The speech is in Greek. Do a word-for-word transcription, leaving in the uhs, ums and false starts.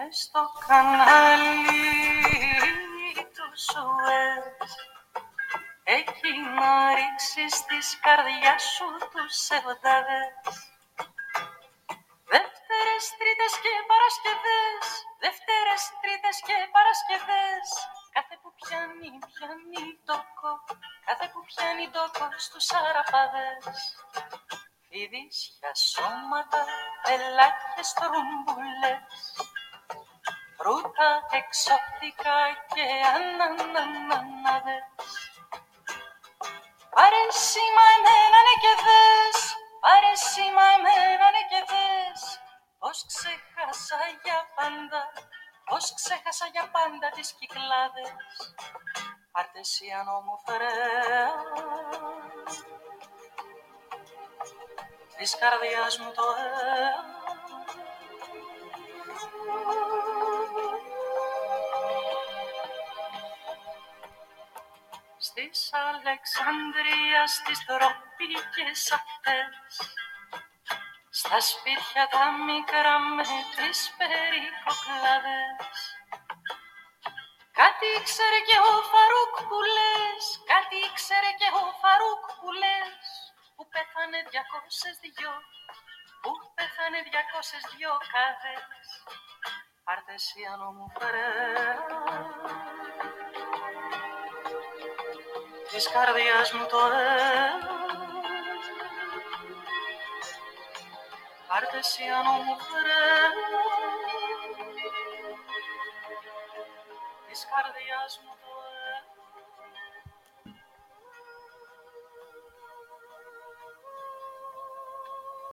μες στο κανάλι του Σουέζ, εκεί να ρίξεις της καρδιάς σου τους εβδάδες. Δευτέρες, Τρίτες και Παρασκευές, Δευτέρες, Τρίτες και Παρασκευές, κάθε που πιάνει, πιάνει τόκο, κάθε που πιάνει τόκο στους αραπάδες. Φιδίσια σώματα, πελάκες, τρουμπουλές, φρούτα εξωτικά και ανανανάδες. Πάρε σήμα εμένα ναι και δες, πάρε σήμα εμένα ναι και δες, πως ξέχασα για πάντα, πως ξέχασα για πάντα τις Κυκλάδες. Πάρτε σιανό μου φρέα, της καρδιάς μου το αίμα. Στις Αλεξανδρίας τις τροπικές ακτές, στα σπίτια τα μικρά με τις περικοκλάδες. Κάτι ήξερε και ο Φαρούκ που λες, κάτι ήξερε και ο Φαρούκ που λες, που πέθανε διακόσες δυο, που πέθανε διακόσες δυο κάδες. Πάρτε σιανό μου φρέα, της καρδιάς μου το αίμα. Πάρτε σιανό μου φρέα, της καρδιάς μου το